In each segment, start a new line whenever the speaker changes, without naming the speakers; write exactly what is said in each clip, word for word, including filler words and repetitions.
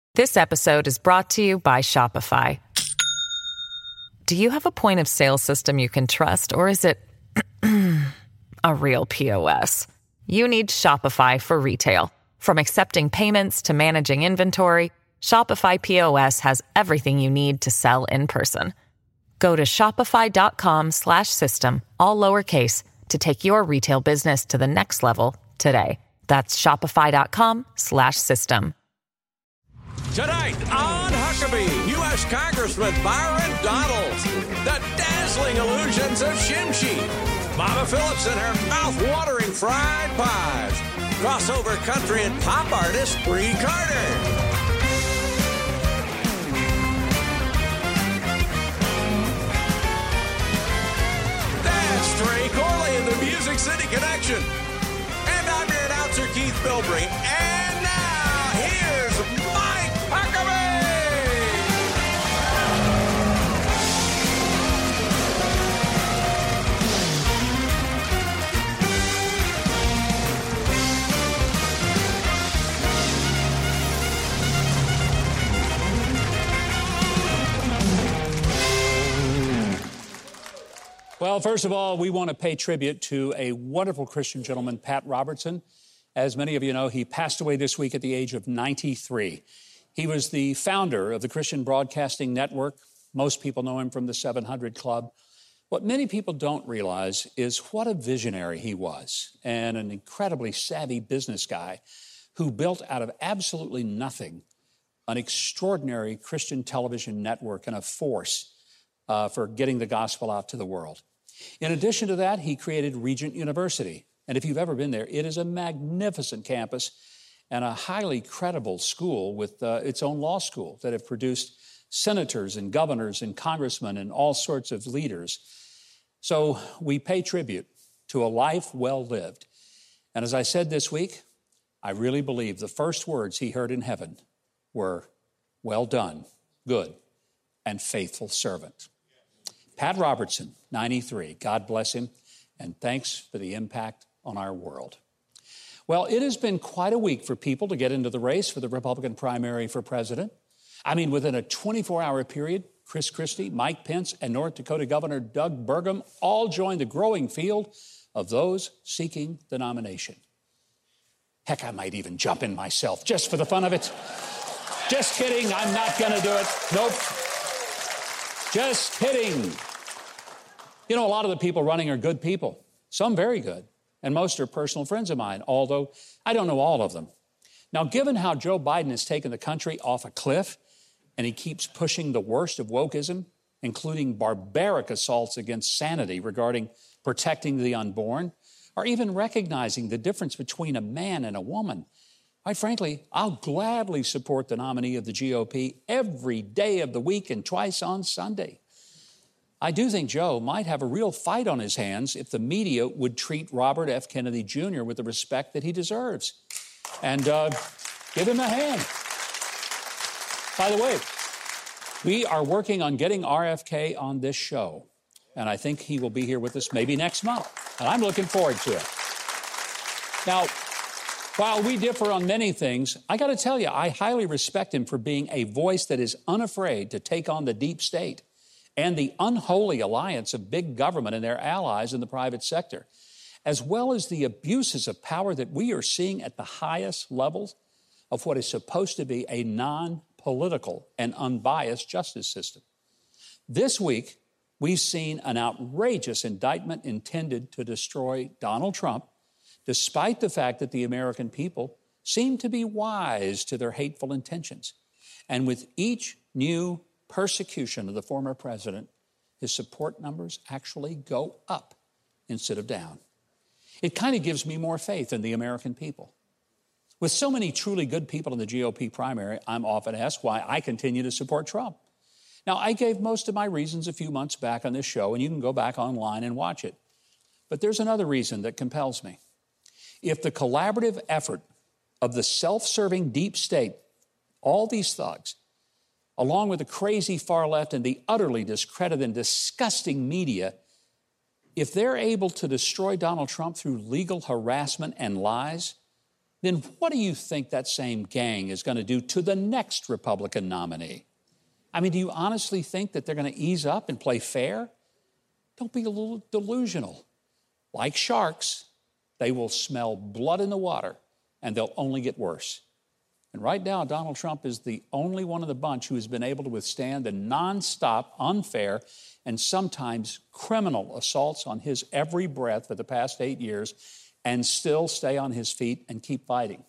This episode is brought to you by Shopify. Do you have a point of sale system you can trust, or is it a real P O S? You need Shopify for retail. From accepting payments to managing inventory, Shopify P O S has everything you need to sell in person. Go to shopify.com slash system, all lowercase, to take your retail business to the next level today. That's shopify.com slash system.
Tonight on Huckabee, U S Congressman Byron Donald, the dazzling illusions of Shimshi, Mama Phillips and her mouth-watering fried pies, crossover country and pop artist Bree Carter. That's Trey Corley in the Music City Connection. And I'm your announcer, Keith Bilbrey. And now, here's Mike Huckabee!
Well, first of all, we want to pay tribute to a wonderful Christian gentleman, Pat Robertson. As many of you know, he passed away this week at the age of ninety-three. He was the founder of the Christian Broadcasting Network. Most people know him from the seven hundred Club. What many people don't realize is what a visionary he was, and an incredibly savvy business guy who built out of absolutely nothing an extraordinary Christian television network and a force uh, for getting the gospel out to the world. In addition to that, he created Regent University. And if you've ever been there, it is a magnificent campus and a highly credible school with uh, its own law school that have produced senators and governors and congressmen and all sorts of leaders. So we pay tribute to a life well lived. And as I said this week, I really believe the first words he heard in heaven were, "Well done, good and faithful servant." Pat Robertson, ninety-three. God bless him, and thanks for the impact on our world. Well, it has been quite a week for people to get into the race for the Republican primary for president. I mean, within a twenty-four hour period, Chris Christie, Mike Pence, and North Dakota Governor Doug Burgum all joined the growing field of those seeking the nomination. Heck, I might even jump in myself just for the fun of it. Just kidding, I'm not going to do it. Nope. Just kidding. You know, a lot of the people running are good people, some very good, and most are personal friends of mine, although I don't know all of them. Now, given how Joe Biden has taken the country off a cliff, and he keeps pushing the worst of wokeism, including barbaric assaults against sanity regarding protecting the unborn, or even recognizing the difference between a man and a woman, quite frankly, I'll gladly support the nominee of the G O P every day of the week and twice on Sunday. I do think Joe might have a real fight on his hands if the media would treat Robert F. Kennedy Junior with the respect that he deserves. And uh, give him a hand. By the way, we are working on getting R F K on this show. And I think he will be here with us maybe next month. And I'm looking forward to it. Now, while we differ on many things, I got to tell you, I highly respect him for being a voice that is unafraid to take on the deep state and the unholy alliance of big government and their allies in the private sector, as well as the abuses of power that we are seeing at the highest levels of what is supposed to be a non-political and unbiased justice system. This week, we've seen an outrageous indictment intended to destroy Donald Trump, despite the fact that the American people seem to be wise to their hateful intentions. And with each new persecution of the former president, his support numbers actually go up instead of down. It kind of gives me more faith in the American people. With so many truly good people in the G O P primary, I'm often asked why I continue to support Trump. Now, I gave most of my reasons a few months back on this show, and you can go back online and watch it. But there's another reason that compels me. If the collaborative effort of the self-serving deep state, all these thugs, along with the crazy far left and the utterly discredited and disgusting media, if they're able to destroy Donald Trump through legal harassment and lies, then what do you think that same gang is going to do to the next Republican nominee? I mean, do you honestly think that they're going to ease up and play fair? Don't be a little delusional. Like sharks, they will smell blood in the water, and they'll only get worse. And right now, Donald Trump is the only one of the bunch who has been able to withstand the nonstop, unfair, and sometimes criminal assaults on his every breath for the past eight years and still stay on his feet and keep fighting.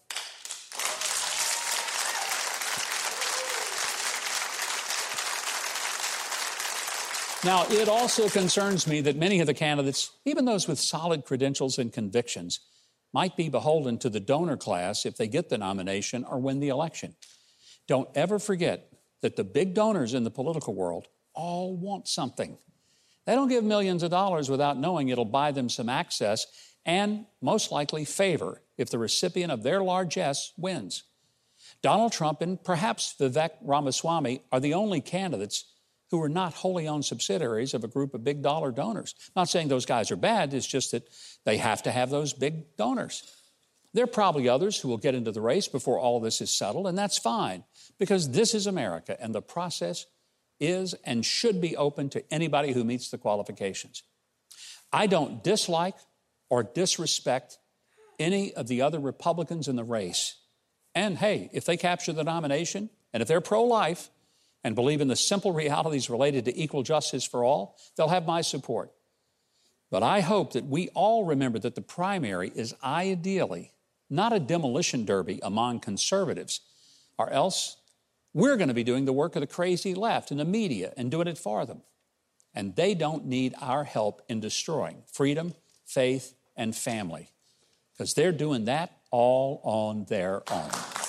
Now, it also concerns me that many of the candidates, even those with solid credentials and convictions, might be beholden to the donor class if they get the nomination or win the election. Don't ever forget that the big donors in the political world all want something. They don't give millions of dollars without knowing it'll buy them some access and most likely favor if the recipient of their largesse wins. Donald Trump and perhaps Vivek Ramaswamy are the only candidates who are not wholly owned subsidiaries of a group of big dollar donors. I'm not saying those guys are bad, it's just that they have to have those big donors. There are probably others who will get into the race before all this is settled, and that's fine, because this is America, and the process is and should be open to anybody who meets the qualifications. I don't dislike or disrespect any of the other Republicans in the race. And hey, if they capture the nomination, and if they're pro-life, and believe in the simple realities related to equal justice for all, they'll have my support. But I hope that we all remember that the primary is ideally not a demolition derby among conservatives, or else we're going to be doing the work of the crazy left and the media and doing it for them. And they don't need our help in destroying freedom, faith, and family, because they're doing that all on their own.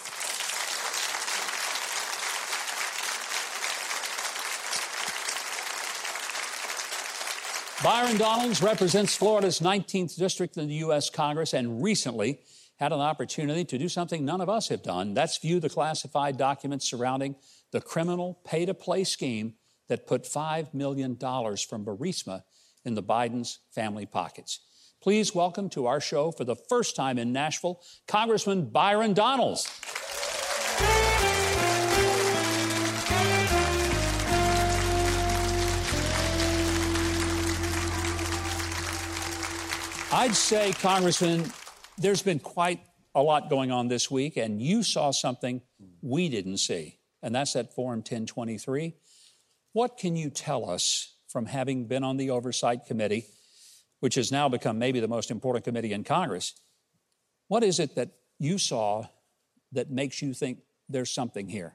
Byron Donalds represents Florida's nineteenth district in the U S Congress and recently had an opportunity to do something none of us have done. That's view the classified documents surrounding the criminal pay-to-play scheme that put five million dollars from Burisma in the Biden's family pockets. Please welcome to our show for the first time in Nashville, Congressman Byron Donalds. I'd say, Congressman, there's been quite a lot going on this week, and you saw something we didn't see, and that's that Form ten twenty-three. What can you tell us from having been on the Oversight Committee, which has now become maybe the most important committee in Congress? What is it that you saw that makes you think there's something here?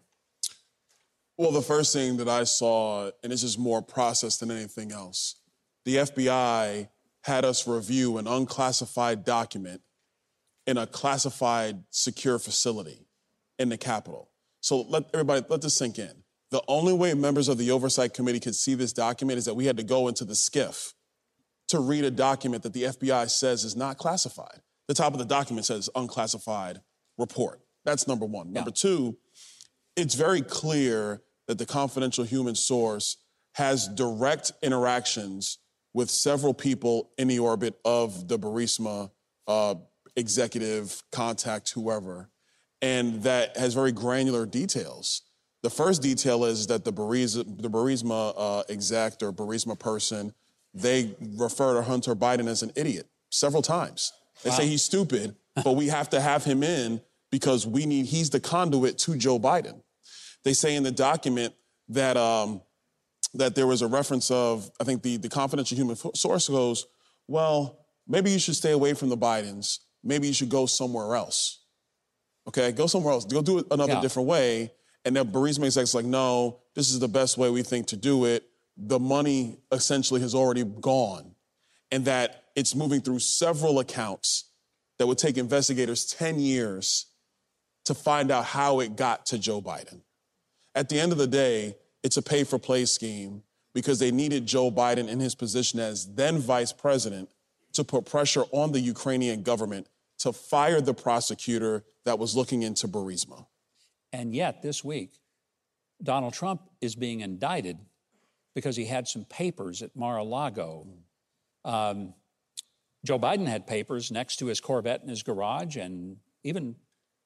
Well, the first thing that I saw, and this is more process than anything else, the F B I had us review an unclassified document in a classified secure facility in the Capitol. So let everybody, let this sink in. The only way members of the Oversight Committee could see this document is that we had to go into the SCIF to read a document that the F B I says is not classified. The top of the document says unclassified report. That's number one.
Yeah.
Number two, it's very clear that the confidential human source has direct interactions with several people in the orbit of the Burisma uh, executive, contact, whoever, and that has very granular details. The first detail is that the Burisma, the Burisma uh, exec or Burisma person, they refer to Hunter Biden as an idiot several times. They wow. say he's stupid, but we have to have him in because we need, he's the conduit to Joe Biden. They say in the document that um, that there was a reference of, I think the, the confidential human source goes, well, maybe you should stay away from the Bidens. Maybe you should go somewhere else. Okay, go somewhere else. Go do it another yeah. different way. And then Burisma exec's like, no, this is the best way we think to do it. The money essentially has already gone. And that it's moving through several accounts that would take investigators ten years to find out how it got to Joe Biden. At the end of the day, it's a pay-for-play scheme because they needed Joe Biden in his position as then vice president to put pressure on the Ukrainian government to fire the prosecutor that was looking into Burisma.
And yet this week, Donald Trump is being indicted because he had some papers at Mar-a-Lago. Um, Joe Biden had papers next to his Corvette in his garage and even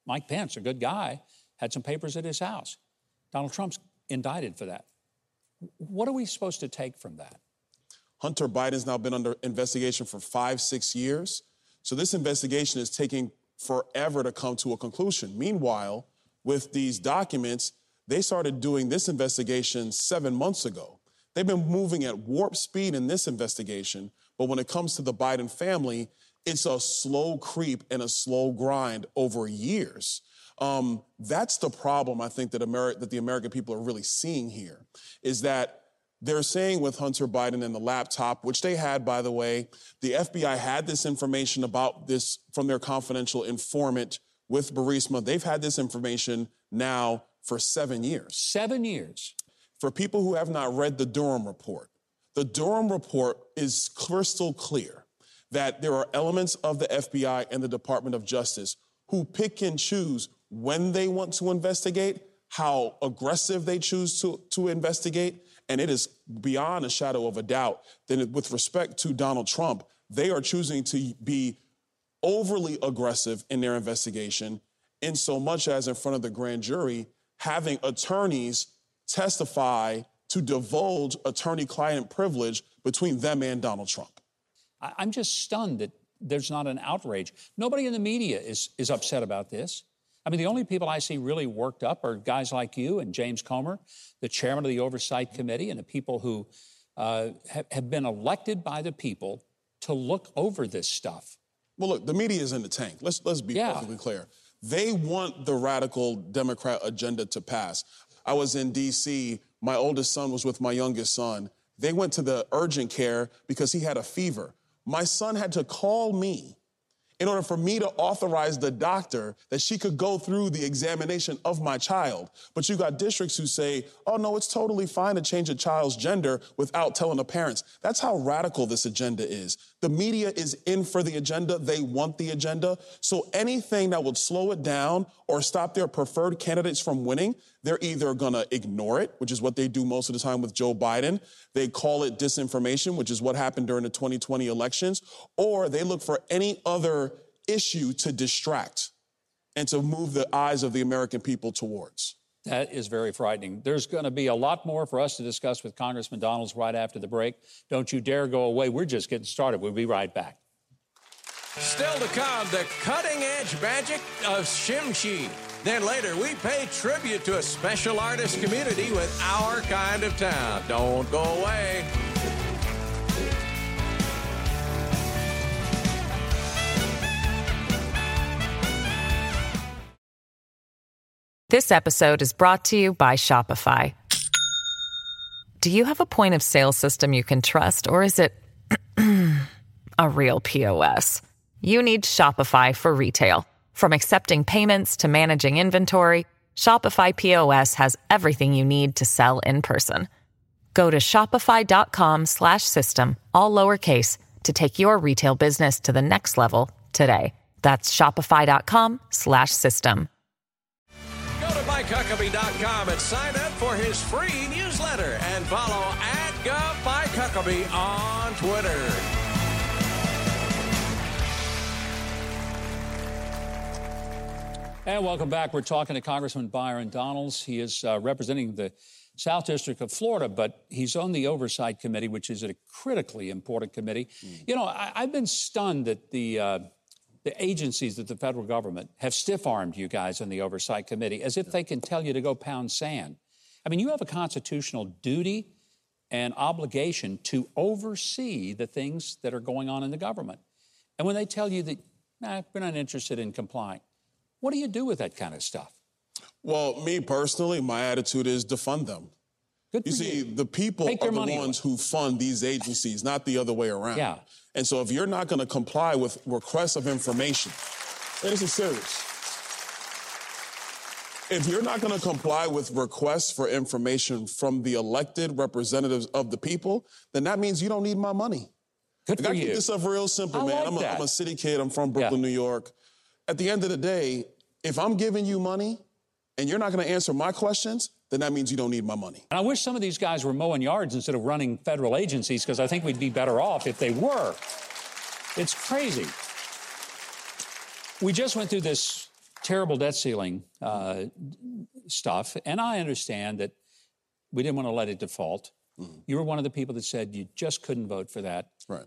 Mike Pence, a good guy, had some papers at his house. Donald Trump's indicted for that. What are we supposed to take from that?
Hunter Biden's now been under investigation for five, six years. So this investigation is taking forever to come to a conclusion. Meanwhile, with these documents, they started doing this investigation seven months ago. They've been moving at warp speed in this investigation, but when it comes to the Biden family, it's a slow creep and a slow grind over years. Um, that's the problem, I think, that, Ameri- that the American people are really seeing here, is that they're saying with Hunter Biden and the laptop, which they had, by the way, the F B I had this information about this from their confidential informant with Burisma. They've had this information now for seven years.
Seven years.
For people who have not read the Durham report, the Durham report is crystal clear that there are elements of the F B I and the Department of Justice who pick and choose when they want to investigate, how aggressive they choose to, to investigate. And it is beyond a shadow of a doubt that with respect to Donald Trump, they are choosing to be overly aggressive in their investigation, in so much as in front of the grand jury, having attorneys testify to divulge attorney-client privilege between them and Donald Trump.
I'm just stunned that there's not an outrage. Nobody in the media is, is upset about this. I mean, the only people I see really worked up are guys like you and James Comer, the chairman of the Oversight Committee, and the people who uh, have, have been elected by the people to look over this stuff.
Well, look, the media is in the tank. Let's, let's be
yeah.
perfectly clear. They want the radical Democrat agenda to pass. I was in D C My oldest son was with my youngest son. They went to the urgent care because he had a fever. My son had to call me in order for me to authorize the doctor that she could go through the examination of my child. But you got districts who say, oh, no, it's totally fine to change a child's gender without telling the parents. That's how radical this agenda is. The media is in for the agenda. They want the agenda. So anything that would slow it down or stop their preferred candidates from winning, they're either going to ignore it, which is what they do most of the time with Joe Biden. They call it disinformation, which is what happened during the twenty twenty elections, or they look for any other issue to distract and to move the eyes of the American people towards.
That is very frightening. There's going to be a lot more for us to discuss with Congressman Donalds right after the break. Don't you dare go away. We're just getting started. We'll be right back.
Still to come, the cutting-edge magic of Shimshi. Then later, we pay tribute to a special artist community with Our Kind of Town. Don't go away.
This episode is brought to you by Shopify. Do you have a point of sale system you can trust, or is it a real P O S? You need Shopify for retail. From accepting payments to managing inventory, Shopify P O S has everything you need to sell in person. Go to shopify.com slash system, all lowercase, to take your retail business to the next level today. That's shopify.com slash system.
Go to Mike Huckabee dot com and sign up for his free newsletter and follow at Gov Mike Huckabee on Twitter.
And welcome back. We're talking to Congressman Byron Donalds. He is uh, representing the South District of Florida, but he's on the Oversight Committee, which is a critically important committee. Mm. You know, I, I've been stunned that the uh, the agencies of the federal government have stiff-armed you guys in the Oversight Committee as if they can tell you to go pound sand. I mean, you have a constitutional duty and obligation to oversee the things that are going on in the government. And when they tell you that, nah, we're not interested in complying, what do you do with that kind of stuff?
Well, me personally, my attitude is defund them.
Good
you see, you. the people
Take
are the
ones
away. who fund these agencies, not the other way around.
Yeah.
And so if you're not going to comply with requests of information, and this is serious. If you're not going to comply with requests for information from the elected representatives of the people, then that means you don't need my money.
Good
like,
for
I
you.
keep this stuff real simple,
I
man.
like
I'm, a,
that.
I'm a city kid. I'm from Brooklyn,
yeah.
New York. At the end of the day, if I'm giving you money and you're not going to answer my questions, then that means you don't need my money.
And I wish some of these guys were mowing yards instead of running federal agencies, because I think we'd be better off if they were. It's crazy. We just went through this terrible debt ceiling uh, stuff. And I understand that we didn't want to let it default. Mm-hmm. You were one of the people that said you just couldn't vote for that.
Right.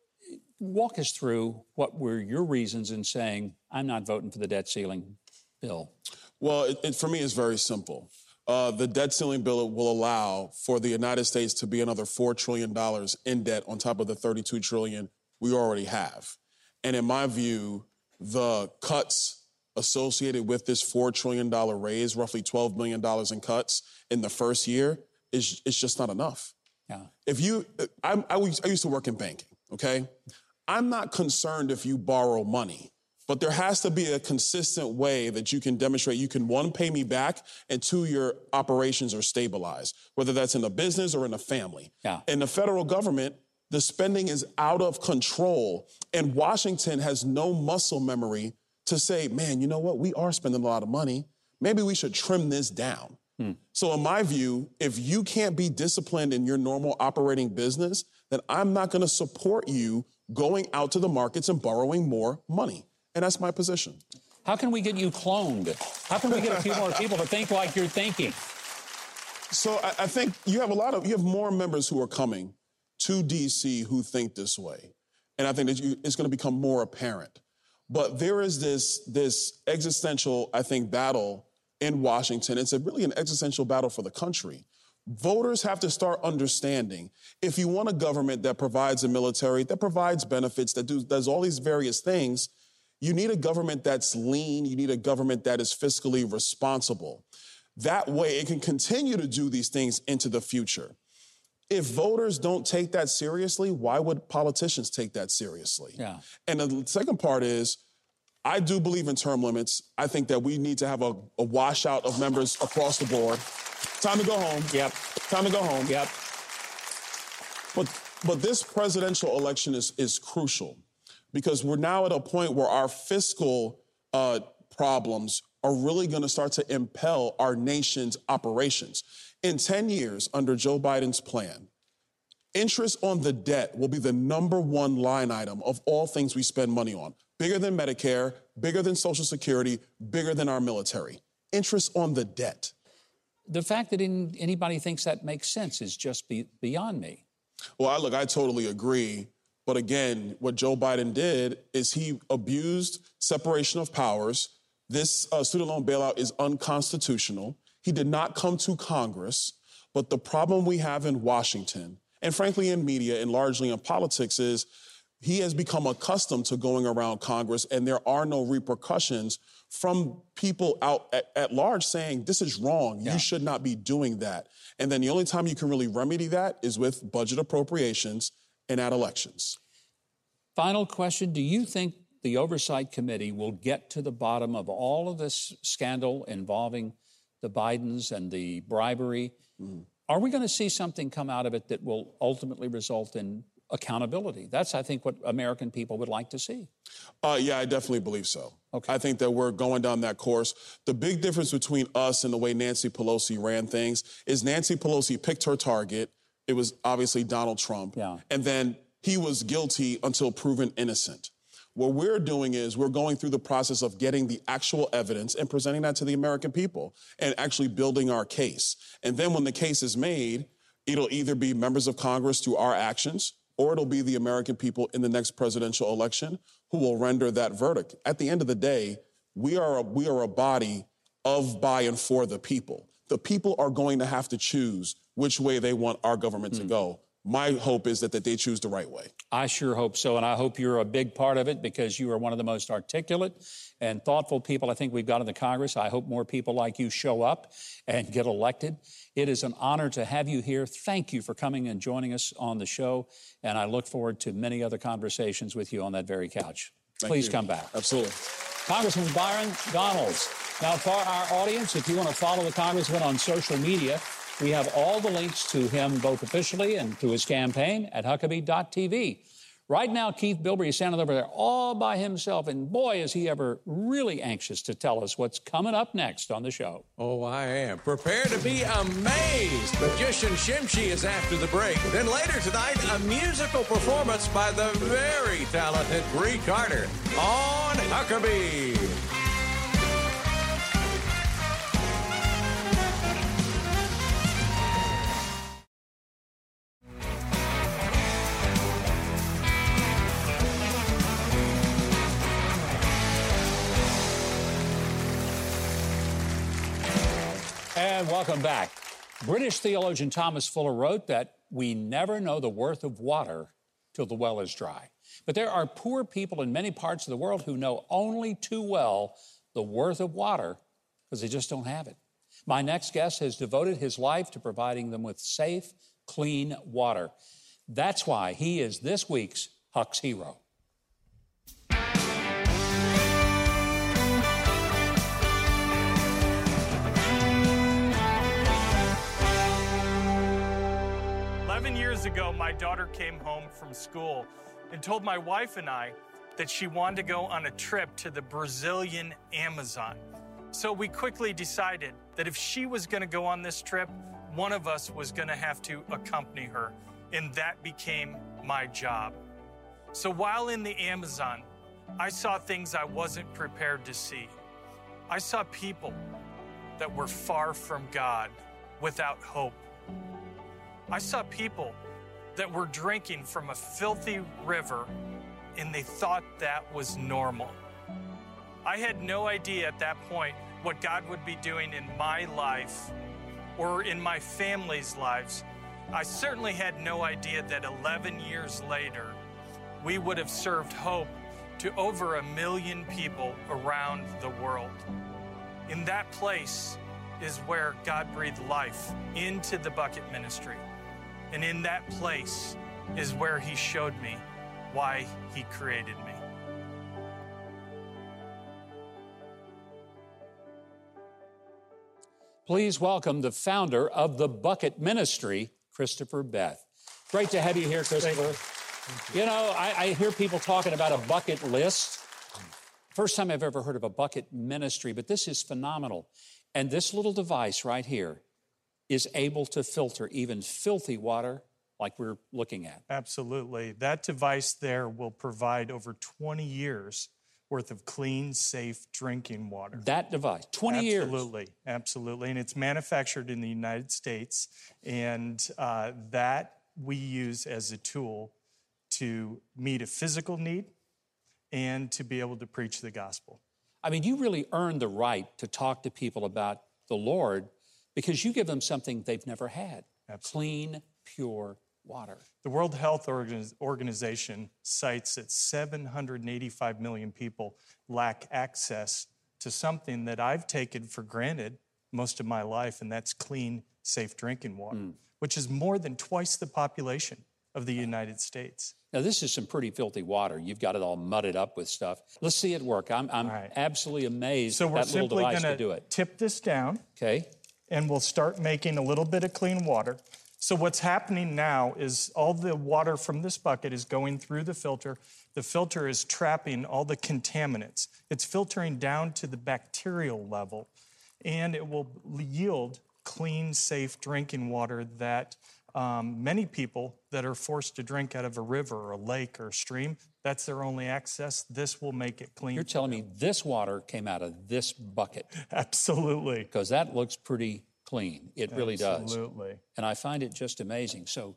Walk us through what were your reasons in saying, I'm not voting for the debt ceiling bill.
Well, it, it, for me, it's very simple. Uh, the debt ceiling bill will allow for the United States to be another four trillion dollars in debt on top of the thirty-two trillion dollars we already have. And in my view, the cuts associated with this four trillion dollars raise, roughly twelve million dollars in cuts in the first year, is it's just not enough.
Yeah. If
you, I, I, I used to work in banking, okay? I'm not concerned if you borrow money, but there has to be a consistent way that you can demonstrate you can, one, pay me back, and two, your operations are stabilized, whether that's in a business or in a family.
Yeah.
In the federal government, the spending is out of control, and Washington has no muscle memory to say, man, you know what? We are spending a lot of money. Maybe we should trim this down. Hmm. So in my view, if you can't be disciplined in your normal operating business, then I'm not going to support you going out to the markets and borrowing more money. And that's my position.
How can we get you cloned? How can we get a few more people to think like you're thinking?
So I, I think you have a lot of, you have more members who are coming to D C who think this way. And I think that you, it's going to become more apparent. But there is this, this existential, I think, battle in Washington. It's a, really an existential battle for the country. Voters have to start understanding if you want a government that provides a military, that provides benefits, that do, does all these various things, you need a government that's lean. You need a government that is fiscally responsible. That way it can continue to do these things into the future. If voters don't take that seriously, why would politicians take that seriously?
Yeah.
And the second part is, I do believe in term limits. I think that we need to have a, a washout of members across the board. Time to go home.
Yep.
Time to go home.
Yep.
But but this presidential election is, is crucial because we're now at a point where our fiscal uh, problems are really going to start to impel our nation's operations. In ten years, under Joe Biden's plan, interest on the debt will be the number one line item of all things we spend money on. Bigger than Medicare, bigger than Social Security, bigger than our military. Interest on the debt.
The fact that in, anybody thinks that makes sense is just be, beyond me.
Well, I, look, I totally agree. But again, what Joe Biden did is he abused separation of powers. This uh, student loan bailout is unconstitutional. He did not come to Congress. But the problem we have in Washington, and frankly in media and largely in politics, is he has become accustomed to going around Congress, and there are no repercussions from people out at, at large saying, this is wrong. Yeah. You should not be doing that. And then the only time you can really remedy that is with budget appropriations and at elections.
Final question. Do you think the Oversight Committee will get to the bottom of all of this scandal involving the Bidens and the bribery? Mm. Are we going to see something come out of it that will ultimately result in accountability? That's, I think, what American people would like to see.
Uh, yeah, I definitely believe so.
Okay.
I think that we're going down that course. The big difference between us and the way Nancy Pelosi ran things is Nancy Pelosi picked her target. It was obviously Donald Trump.
Yeah.
And then he was guilty until proven innocent. What we're doing is we're going through the process of getting the actual evidence and presenting that to the American people and actually building our case. And then when the case is made, it'll either be members of Congress through our actions, or it'll be the American people in the next presidential election who will render that verdict. At the end of the day, we are a, we are a body of, by, and for the people. The people are going to have to choose which way they want our government mm. to go. My hope is that, that they choose the right way.
I sure hope so, and I hope you're a big part of it because you are one of the most articulate and thoughtful people I think we've got in the Congress. I hope more people like you show up and get elected. It is an honor to have you here. Thank you for coming and joining us on the show, and I look forward to many other conversations with you on that very couch.
Thank
Please
you.
come back.
Absolutely.
Congressman Byron Donalds. Now, for our audience, if you want to follow the Congressman on social media, we have all the links to him, both officially and through his campaign, at Huckabee dot T V. Right now, Keith Bilbrey is standing over there all by himself, and boy, is he ever really anxious to tell us what's coming up next on the show.
Oh, I am. Prepare to be amazed. Magician Shimshi is after the break. Then later tonight, a musical performance by the very talented Bree Carter on Huckabee.
And welcome back. British theologian Thomas Fuller wrote that we never know the worth of water till the well is dry. But there are poor people in many parts of the world who know only too well the worth of water because they just don't have it. My next guest has devoted his life to providing them with safe, clean water. That's why he is this week's Huck's Hero.
Eleven years ago, my daughter came home from school and told my wife and I that she wanted to go on a trip to the Brazilian Amazon. So we quickly decided that if she was going to go on this trip, one of us was going to have to accompany her, and that became my job. So while in the Amazon, I saw things I wasn't prepared to see. I saw people that were far from God, without hope. I saw people that were drinking from a filthy river, and they thought that was normal. I had no idea at that point what God would be doing in my life or in my family's lives. I certainly had no idea that eleven years later, we would have served hope to over a million people around the world. In that place is where God breathed life into the bucket ministry. And in that place is where he showed me why he created me.
Please welcome the founder of the Bucket Ministry, Christopher Beth. Great to have you here, Christopher. You. you know, I, I hear people talking about a bucket list. First time I've ever heard of a bucket ministry, but this is phenomenal. And this little device right here is able to filter even filthy water like we're looking at.
Absolutely. That device there will provide over twenty years worth of clean, safe drinking water.
That device, twenty years.
Absolutely, absolutely. And it's manufactured in the United States. And uh, that we use as a tool to meet a physical need and to be able to preach the gospel.
I mean, you really earn the right to talk to people about the Lord because you give them something they've never had. Absolutely. Clean, pure water.
The World Health Organization cites that seven hundred eighty-five million people lack access to something that I've taken for granted most of my life, and that's clean, safe drinking water, mm. which is more than twice the population of the United States.
Now, this is some pretty filthy water. You've got it all mudded up with stuff. Let's see it work. I'm, I'm right. absolutely amazed
so
that little device
to
do it.
Tip this down.
Okay.
And we'll start making a little bit of clean water. So what's happening now is all the water from this bucket is going through the filter. The filter is trapping all the contaminants. It's filtering down to the bacterial level, and it will yield clean, safe drinking water that um, many people that are forced to drink out of a river or a lake or a stream, that's their only access. This will make it clean.
You're telling me this water came out of this bucket?
Absolutely.
Because that looks pretty clean. It really does.
Absolutely.
And I find it just amazing. So,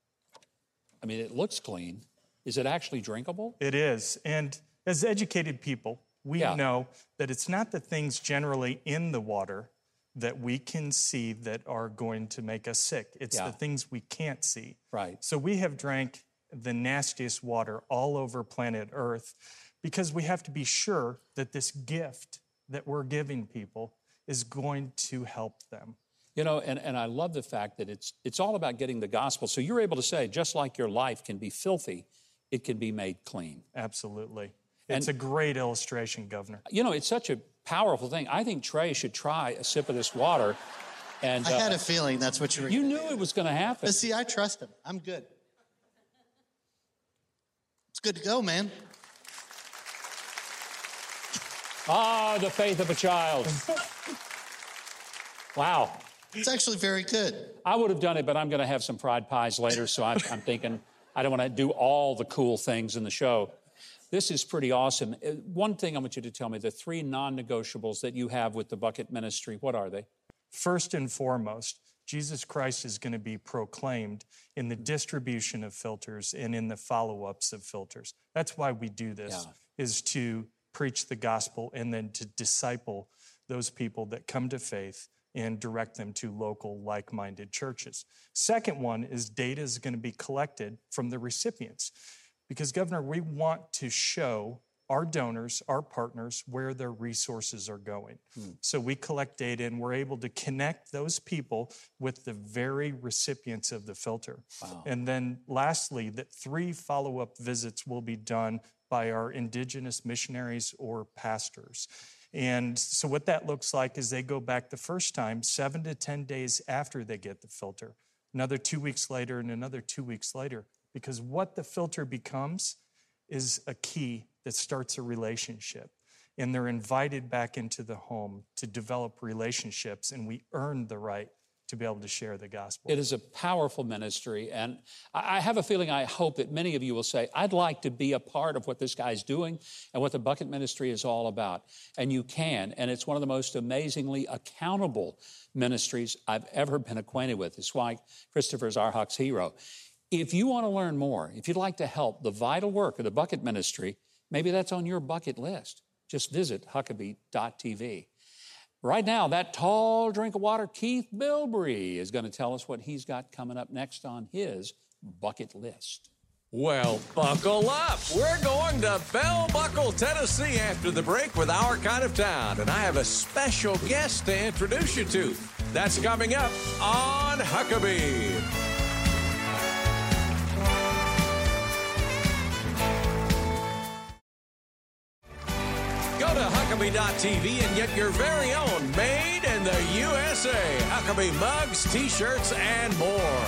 I mean, it looks clean. Is it actually drinkable?
It is. And as educated people, we yeah. know that it's not the things generally in the water that we can see that are going to make us sick. It's yeah. the things we can't see.
Right.
So we have drank the nastiest water all over planet Earth because we have to be sure that this gift that we're giving people is going to help them.
You know, and, and I love the fact that it's it's all about getting the gospel. So you're able to say, just like your life can be filthy, it can be made clean.
Absolutely. It's and, a great illustration, Governor.
You know, it's such a powerful thing. I think Trey should try a sip of this water. And
I had uh, a feeling that's what you were
You
gonna
knew
do.
it was going to happen.
But see, I trust him. I'm good. It's good to go, man.
Ah, the faith of a child. Wow.
It's actually very good.
I would have done it, but I'm going to have some fried pies later, so I'm, I'm thinking I don't want to do all the cool things in the show. This is pretty awesome. One thing I want you to tell me, the three non-negotiables that you have with the Bucket Ministry, what are they?
First and foremost, Jesus Christ is going to be proclaimed in the distribution of filters and in the follow-ups of filters. That's why we do this, yeah. is to preach the gospel and then to disciple those people that come to faith and direct them to local like-minded churches. Second one is data is going to be collected from the recipients. Because, Governor, we want to show our donors, our partners, where their resources are going. Hmm. So we collect data and we're able to connect those people with the very recipients of the filter. Wow. And then lastly, that three follow-up visits will be done by our indigenous missionaries or pastors. And so what that looks like is they go back the first time, seven to ten days after they get the filter, another two weeks later and another two weeks later, because what the filter becomes is a key that starts a relationship. And they're invited back into the home to develop relationships, and we earn the right to be able to share the gospel.
It is a powerful ministry, and I have a feeling, I hope that many of you will say, I'd like to be a part of what this guy's doing and what the Bucket Ministry is all about. And you can, and it's one of the most amazingly accountable ministries I've ever been acquainted with. It's why Christopher's our Huck's hero. If you want to learn more, if you'd like to help the vital work of the Bucket Ministry, maybe that's on your bucket list. Just visit Huckabee dot T V. Right now, that tall drink of water, Keith Bilbrey, is going to tell us what he's got coming up next on his bucket list.
Well, buckle up. We're going to Bell Buckle, Tennessee after the break with Our Kind of Town. And I have a special guest to introduce you to. That's coming up on Huckabee. Go to Huckabee dot T V and get your very own Made in the U S A Huckabee mugs, T-shirts, and more.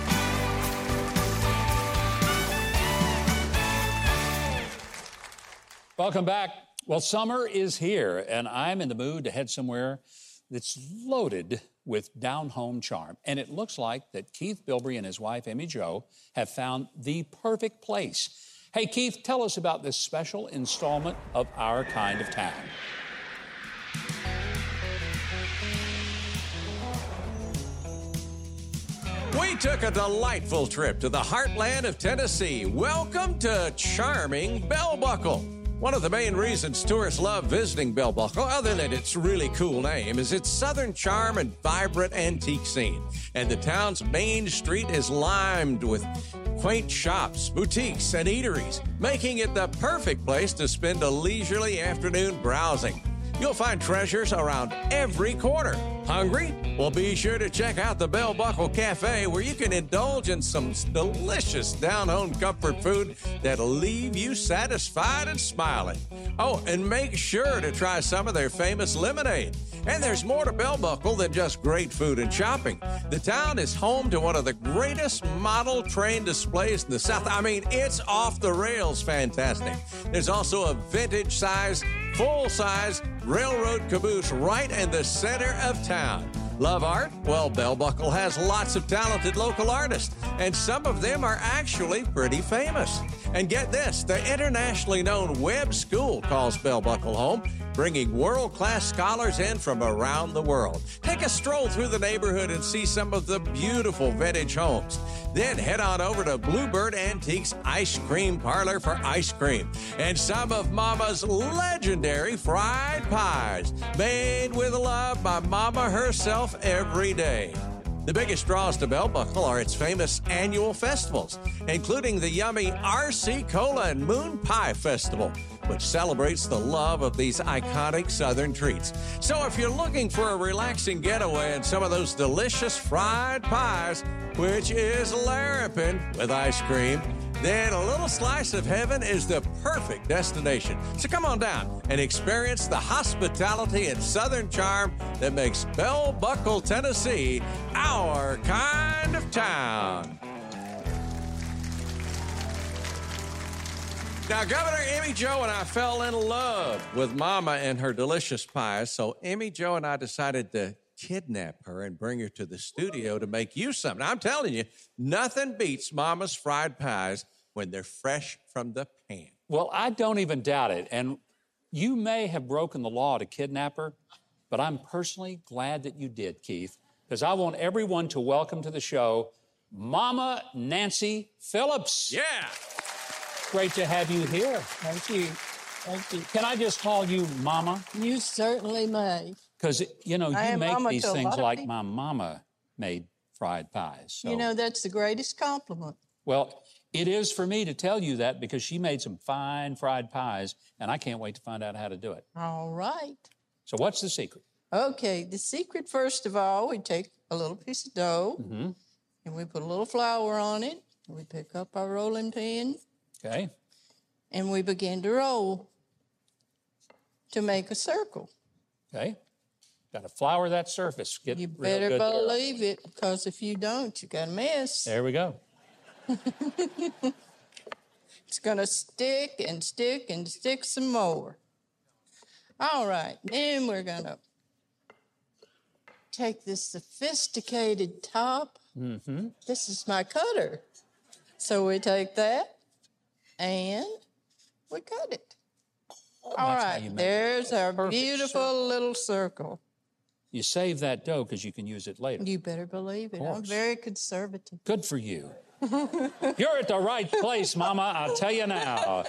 Welcome back. Well, summer is here, and I'm in the mood to head somewhere that's loaded with down-home charm. And it looks like that Keith Bilbrey and his wife, Amy Jo, have found the perfect place. Hey, Keith, tell us about this special installment of Our Kind of Town.
We took a delightful trip to the heartland of Tennessee. Welcome to charming Bell Buckle. One of the main reasons tourists love visiting Bell Buckle, other than its really cool name, is its southern charm and vibrant antique scene. And the town's main street is lined with quaint shops, boutiques, and eateries, making it the perfect place to spend a leisurely afternoon browsing. You'll find treasures around every corner. Hungry? Well, be sure to check out the Bell Buckle Cafe, where you can indulge in some delicious down-home comfort food that'll leave you satisfied and smiling. Oh, and make sure to try some of their famous lemonade. And there's more to Bell Buckle than just great food and shopping. The town is home to one of the greatest model train displays in the South. I mean, it's off the rails fantastic. There's also a vintage-size, full-size railroad caboose right in the center of town. Love art? Well, Bell Buckle has lots of talented local artists, and some of them are actually pretty famous. And get this, the internationally known Webb School calls Bell Buckle home, bringing world-class scholars in from around the world. Take a stroll through the neighborhood and see some of the beautiful vintage homes. Then head on over to Bluebird Antiques Ice Cream Parlor for ice cream and some of Mama's legendary fried pies, made with love by Mama herself every day. The biggest draws to Bell Buckle are its famous annual festivals, including the yummy R C Cola and Moon Pie Festival, which celebrates the love of these iconic Southern treats. So if you're looking for a relaxing getaway and some of those delicious fried pies, which is larrapin with ice cream, then a little slice of heaven is the perfect destination. So come on down and experience the hospitality and Southern charm that makes Bell Buckle, Tennessee, our kind of town. Now, Governor Amy Jo and I fell in love with Mama and her delicious pies, so Amy Jo and I decided to kidnap her and bring her to the studio to make you something. I'm telling you, nothing beats Mama's fried pies when they're fresh from the pan.
Well, I don't even doubt it, and you may have broken the law to kidnap her, but I'm personally glad that you did, Keith, because I want everyone to welcome to the show Mama Nancy Phillips.
Yeah.
Great to have you here.
Thank you. Thank you.
Can I just call you Mama?
You certainly may.
Because, you know,
I
you
am
make
mama
these
to a lot
things
of
like
people.
my mama made fried pies. So,
You know, that's the greatest compliment.
well, it is for me to tell you that because she made some fine fried pies, and I can't wait to find out how to do it.
All right.
So what's the secret?
Okay, the secret, first of all, we take a little piece of dough,
Mm-hmm.
and we put a little flour on it. We pick up our rolling pin,
Okay.
and we begin to roll to make a circle.
Okay. Got to flour that surface. Get
You
real
better
good there.
believe it, because if you don't, you got a mess.
There we go.
It's going to stick and stick and stick some more. All right, then we're going to take this sophisticated top.
Mm-hmm.
This is my cutter. So we take that and we cut it. All
That's how
right,
you make
there's our
perfect
beautiful
circle.
little circle.
You save that dough because you can use it later.
You better believe it. I'm
course.
very conservative.
Good for you. You're at the right place, Mama. I'll tell you now.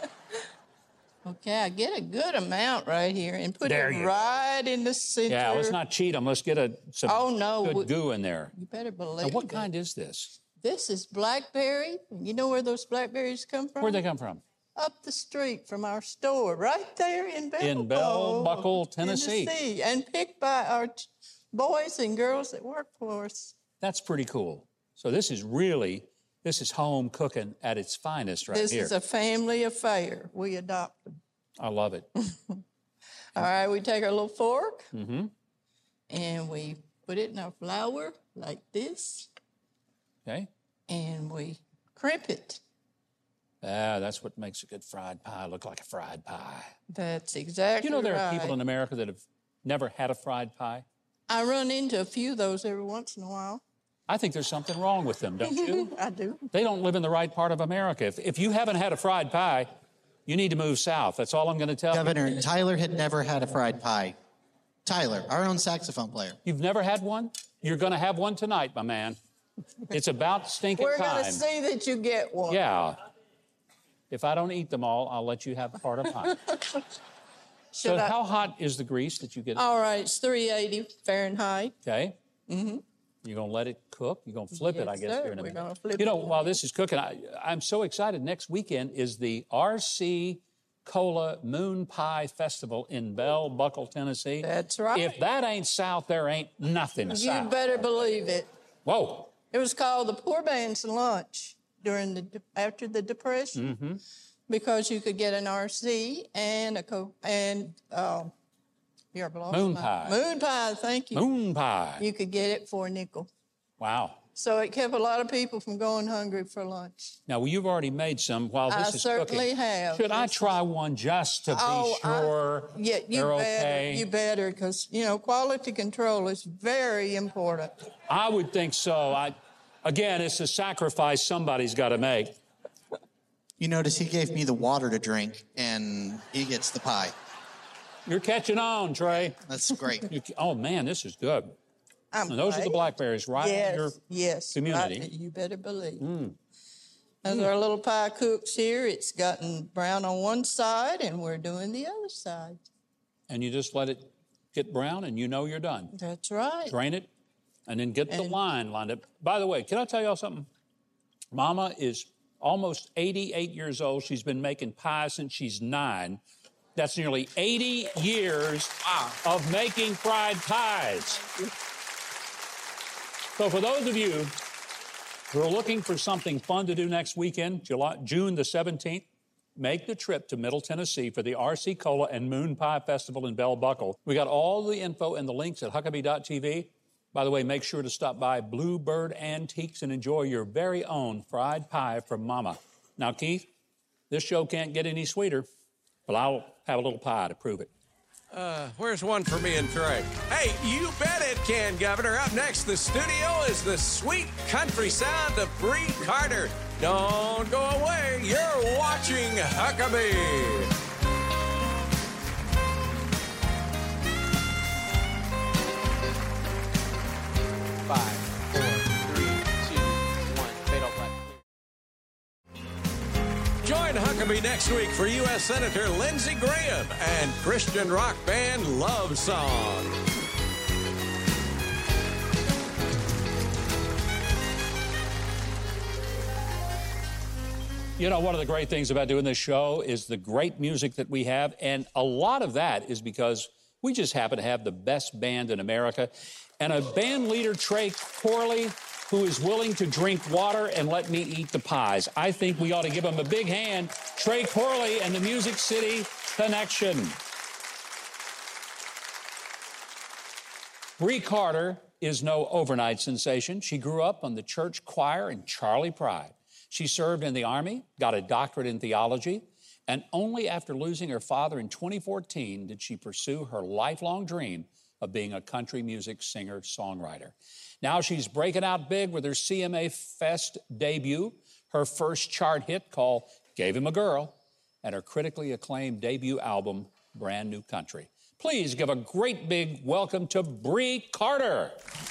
Okay, I get a good amount right here and put
There
it
you go.
right in the center.
Yeah, let's not cheat them. Let's get a some
Oh, no,
good
we-
goo in there.
You better
Now,
believe
what
it.
kind is this?
This is blackberry. You know where those blackberries come from?
Where'd they come from?
Up the street from our store, right there in Bell
In Bell Buckle, Tennessee.
Tennessee, and picked by our t- boys and girls that work for us.
That's pretty cool. So this is really, this is home cooking at its finest right
This
here.
is a family affair. We adopt them.
I love it.
All right, we take our little fork
Mm-hmm.
and we put it in our flour like this,
Okay.
and we crimp it.
Ah, that's what makes a good fried pie look like a fried pie.
That's exactly
You know, there
right.
are people in America that have never had a fried pie.
I run into a few of those every once in a while.
I think there's something wrong with them, don't you?
I do.
They don't live in the right part of America. If, if you haven't had a fried pie, you need to move south. That's all I'm going to tell you.
Governor, Tyler had never had a fried pie. Tyler, our own saxophone player.
You've never had one? You're going to have one tonight, my man. It's about stinking
We're
time.
going to see that you get one.
Yeah. If I don't eat them all, I'll let you have part of mine.
Should
So
I-
how hot is the grease that you get?
All right, it's three eighty Fahrenheit.
Okay. Mm-hmm. You're going to let it cook? You're going to flip it, I
Yes,
guess,
sir.
here in a
We're
minute.
gonna flip
you know,
it.
while this is cooking, I, I'm so excited. Next weekend is the R C Cola Moon Pie Festival in Bell Buckle, Tennessee.
That's right.
If that ain't South, there ain't nothing
You
South.
better believe it.
Whoa.
It was called the Poor Man's Lunch during the after the Depression,
Mm-hmm.
because you could get an R C and a co- and uh, here, I lost
Moon
my-
pie.
Moon pie. Thank you.
Moon pie.
You could get it for a nickel.
Wow.
So it kept a lot of people from going hungry for lunch.
Now, well, you've already made some while this
I
is
certainly
cooking.
have.
Should I
This
try one just to be
Oh, I-
sure
Yeah, you
they're
better.
okay?
You better, because you know quality control is very important.
I would think so. I, again, it's a sacrifice somebody's got to make.
You notice he gave me the water to drink, and he gets the pie.
You're catching on, Trey.
That's great.
You, oh, man, this is good.
I'm
And those are the
glad.
blackberries right
yes,
in your
yes,
community.
right, you better believe.
Mm.
As our little pie cooks here, it's gotten brown on one side, and we're doing the other side.
And you just let it get brown, and you know you're done.
That's right.
Drain it, and then get the
And-
line lined up. By the way, can I tell y'all something? Mama is almost eighty-eight years old. She's been making pies since she's nine. That's nearly eighty years of making fried pies. So for those of you who are looking for something fun to do next weekend, July, June the seventeenth, make the trip to Middle Tennessee for the R C Cola and Moon Pie Festival in Bell Buckle. We got all the info and the links at Huckabee dot T V. By the way, make sure to stop by Bluebird Antiques and enjoy your very own fried pie from Mama. Now, Keith, this show can't get any sweeter, but I'll have a little pie to prove it.
Uh, where's one for me and Trey? Hey, you bet it can, Governor. Up next, the studio is the sweet country sound of Bree Carter. Don't go away. You're watching Huckabee.
Five, four, three, two, one. Fade out black.
Join Huckabee next week for U S Senator Lindsey Graham and Christian rock band Love Song.
You know, one of the great things about doing this show is the great music that we have, and a lot of that is because we just happen to have the best band in America, and a band leader, Trey Corley, who is willing to drink water and let me eat the pies. I think we ought to give him a big hand. Trey Corley and the Music City Connection. Bree Carter is no overnight sensation. She grew up on the church choir in Charley Pride. She served in the Army, got a doctorate in theology, and only after losing her father in twenty fourteen did she pursue her lifelong dream of being a country music singer-songwriter. Now she's breaking out big with her C M A Fest debut, her first chart hit called Gave Him a Girl, and her critically acclaimed debut album, Brand New Country. Please give a great big welcome to Bree Carter.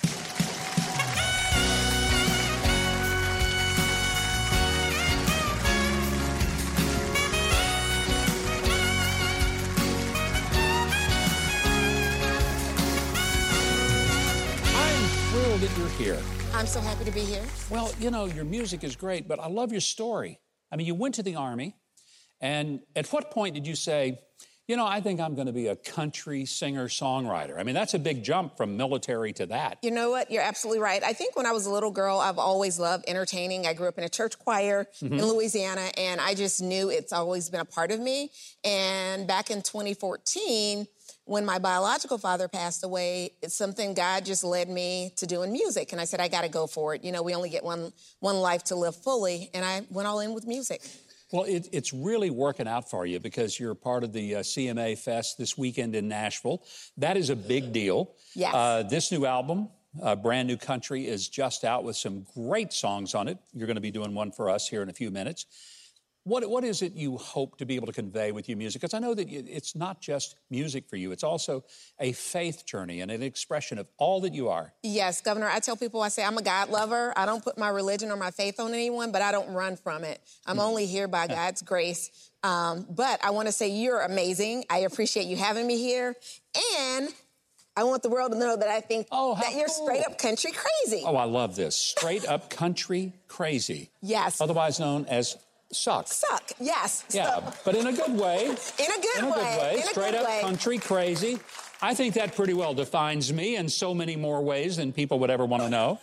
That you're here.
I'm so happy to be here.
Well, you know, your music is great, but I love your story. I mean, you went to the Army, and at what point did you say, you know, I think I'm going to be a country singer-songwriter? I mean, that's a big jump from military to that.
You know what? You're absolutely right. I think when I was a little girl, I've always loved entertaining. I grew up in a church choir mm-hmm. in Louisiana, and I just knew it's always been a part of me. And back in twenty fourteen, when my biological father passed away, it's something God just led me to doing music. And I said, I got to go for it. You know, we only get one one life to live fully. And I went all in with music.
Well, it, it's really working out for you because you're part of the uh, C M A Fest this weekend in Nashville. That is a big deal.
Yes.
Uh, this new album, uh, Brand New Country, is just out with some great songs on it. You're going to be doing one for us here in a few minutes. What, what is it you hope to be able to convey with your music? Because I know that it's not just music for you. It's also a faith journey and an expression of all that you are.
Yes, Governor, I tell people, I say I'm a God lover. I don't put my religion or my faith on anyone, but I don't run from it. I'm mm-hmm. only here by God's grace. Um, but I want to say you're amazing. I appreciate you having me here. And I want the world to know that I think
oh,
that you're
cool.
straight up country crazy.
Oh, I love this. Straight up country crazy.
Yes.
Otherwise known as Suck.
Suck, yes.
Yeah,
so.
but in a good way.
In a good
in a
way.
Good way.
In a
Straight
good
up
way.
country crazy. I think that pretty well defines me in so many more ways than people would ever want to know.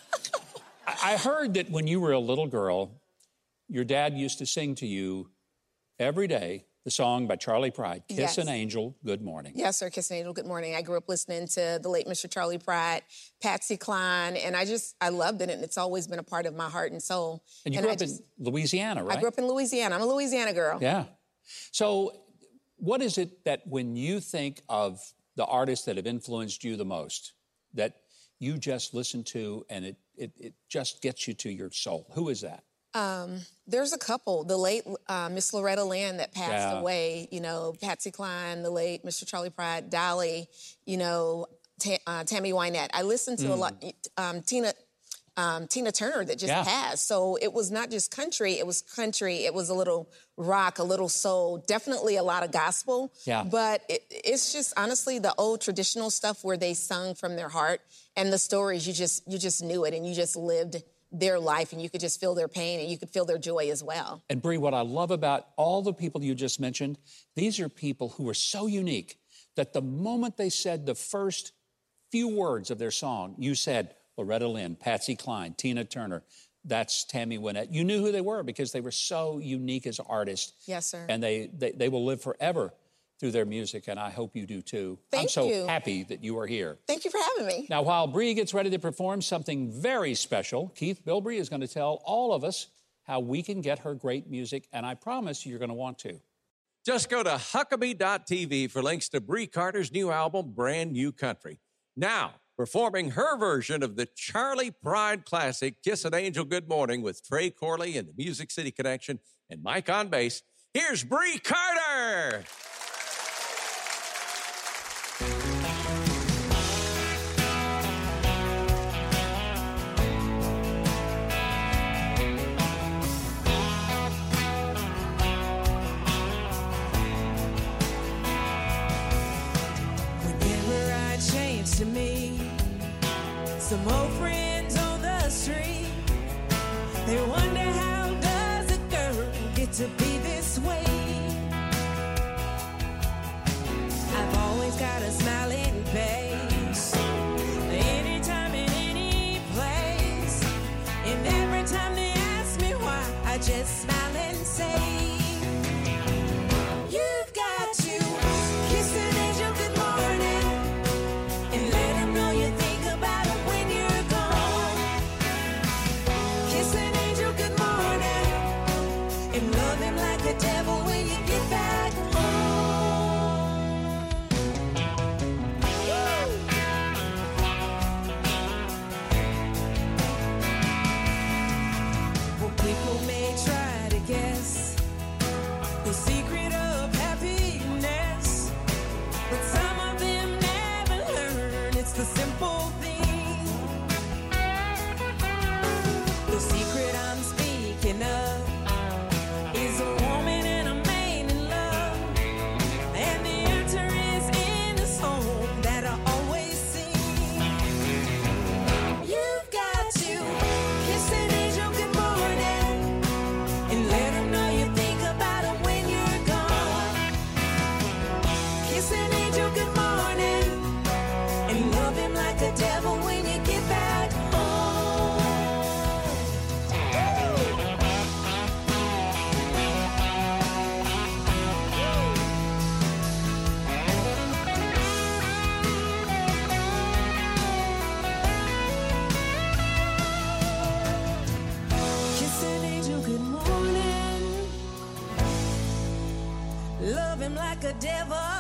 I heard that when you were a little girl, your dad used to sing to you every day the song by Charley Pride, Kiss
yes.
an Angel, Good Morning.
Yes, sir, Kiss an Angel, Good Morning. I grew up listening to the late Mister Charley Pride, Patsy Cline, and I just, I loved it, and it's always been a part of my heart and soul.
And you
and
grew
I
up
just,
in Louisiana, right?
I grew up in Louisiana. I'm a Louisiana girl.
Yeah. So what is it that when you think of the artists that have influenced you the most, that you just listen to and it, it, it just gets you to your soul? Who is that?
Um, there's a couple. The late uh, Miss Loretta Lynn that passed
Yeah.
away, you know, Patsy Cline, the late Mister Charley Pride, Dolly, you know, Ta- uh, Tammy Wynette. I listened to
Mm.
a lot, um, Tina um, Tina Turner that just
Yeah.
passed. So it was not just country, it was country, it was a little rock, a little soul, definitely a lot of gospel.
Yeah.
But it, it's just honestly the old traditional stuff where they sung from their heart and the stories, you just you just knew it and you just lived their life and you could just feel their pain and you could feel their joy as well.
And Bree, what I love about all the people you just mentioned, these are people who are so unique that the moment they said the first few words of their song, you said Loretta Lynn, Patsy Cline, Tina Turner, that's Tammy Wynette. You knew who they were because they were so unique as artists.
Yes, sir.
And they, they, they will live forever through their music, and I hope you do too.
Thank
I'm so
you.
happy that you are here.
Thank you for having me.
Now, while Bree gets ready to perform something very special, Keith Bilbrey is going to tell all of us how we can get her great music, and I promise you're going to want to.
Just go to Huckabee dot T V for links to Bree Carter's new album, Brand New Country. Now, performing her version of the Charley Pride classic, Kiss an Angel, Good Morning, with Trey Corley and the Music City Connection and Mike on bass, here's Bree Carter!
To me, some old friends on the street, they wonder how does a girl get just smile and say, you've got to kiss an angel good morning and let him know you think about him when you're gone. Kiss an angel good morning and love him like a devil when you get back home. Well, people may try to guess the secret of happiness, but some of them never learn it's the simple thing. The secret I'm speaking of is a woman and a man in love, and the answer is in the song that I always sing. You've got to kiss an angel good morning and let him know you think about him when you're gone. Kiss an angel good morning and love him like a devil when you get back home. Kiss an angel good morning. Love him like a devil